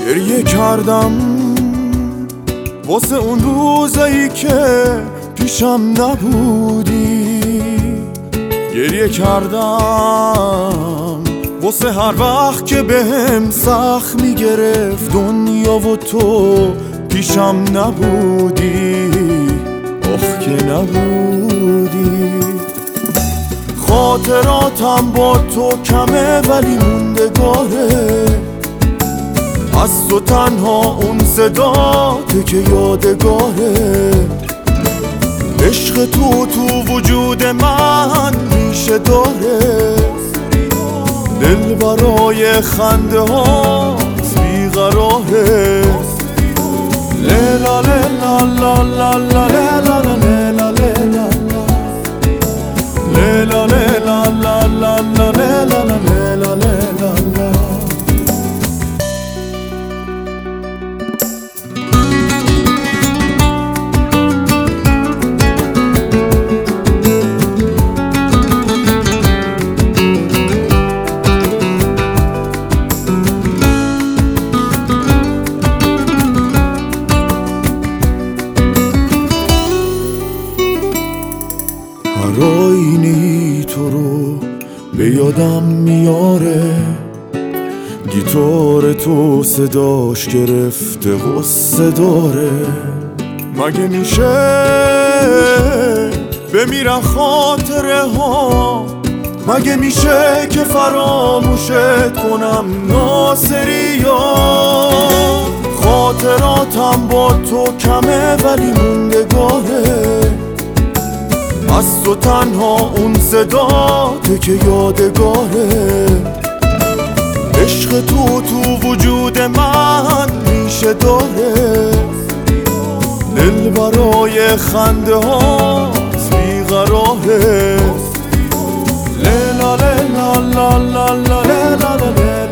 گریه کردم واسه اون روزایی که پیشم نبودی، گریه کردم واسه هر وقت که بهم سخت میگرفت دنیا و تو پیشم نبودی، آخ که نبودی. خاطراتم با تو کمه ولی موندگاره، از تو تنها اون صداته که یادگاره. عشق تو وجود من میشه داره، دل برای خنده هاست بیقراره. لیلا لیلا لا لا لا لیلا لیلا لیلا لیلا لیلا لا لا لا لیلا لیلا لیلا. هر آینی تو رو به یادم میاره، گیتار تو صداش گرفته غصه داره. مگه میشه بمیرن خاطره ها، مگه میشه که فراموشت کنم ناصریا. خاطراتم با تو کمه ولی موندگاره، از تو تنها اون صداته که یادگاره. عشق تو وجود من میشه داره، دل برای خنده هاست بیقراره. لیلا لیلا لا لا لا لیلا لیلا